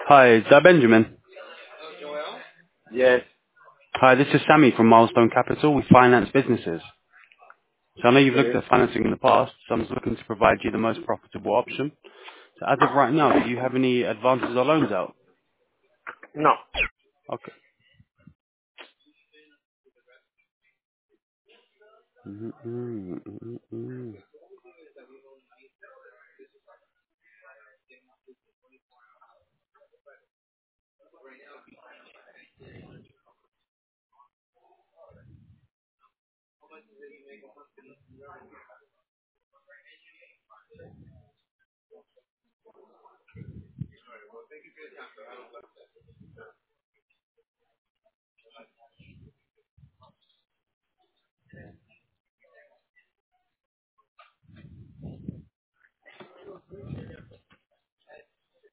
Hi, is that Benjamin? Yes. Hi, this is Sammy from Milestone Capital. We finance businesses. So I know you've looked Okay. at financing in the past, so I'm just looking to provide you the most profitable option. So as of right now, do you have any advances or loans out? No. Okay. Mm-mm.